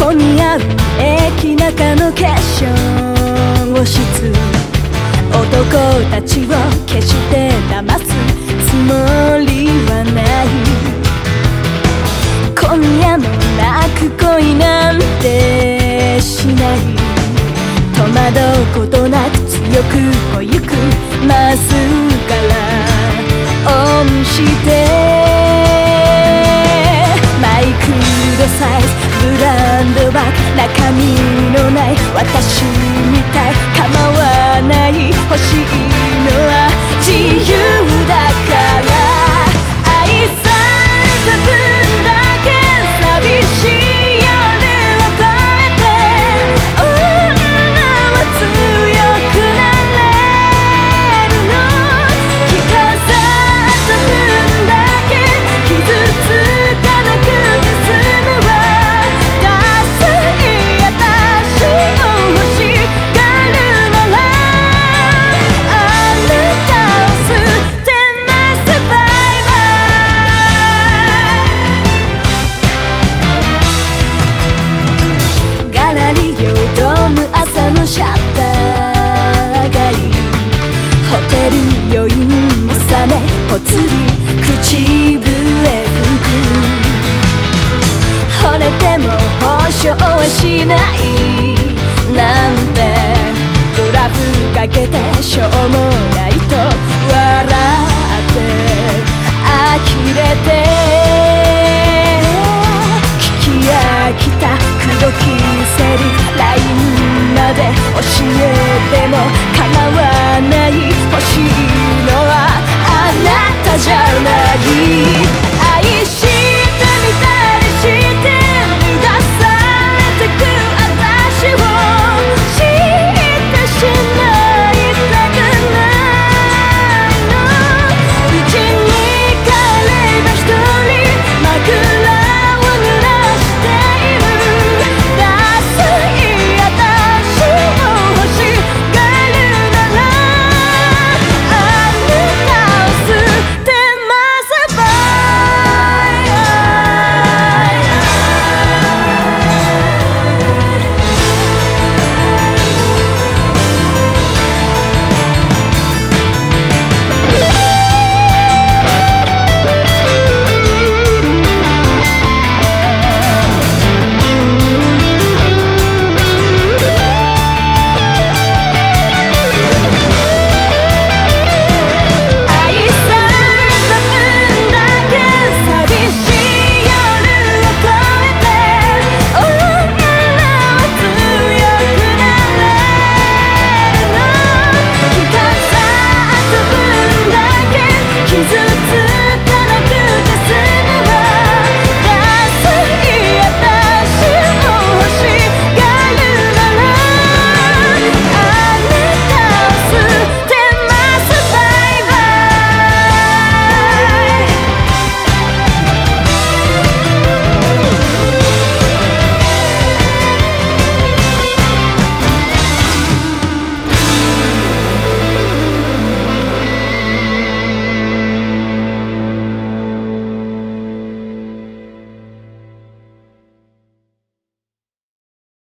混み合う駅中の化粧室、男たちを決して騙すつもりはない。今夜も泣く恋なんてしない。戸惑うことなく強くこゆくまっすぐからオンしてマイクロサイズブランドバッグ、中身のない私みたい構わない。欲しいのは自由だから愛された分だけ寂しい夜を越えて女は強くなれるの。聞かされた分だけ傷つかなくて済むわ。ダサい私を欲しがるならあなたを捨てなせばいいわ。ガラリよどむ朝のシャッター街、ホテル余韻も覚めぽつり口笛吹く。惚れても保証はしないなんてドラフかけてしょうもないと笑って呆れて聞き飽きた口説きセリフ LINE まで教えても構わない。欲しいのはあなたじゃない。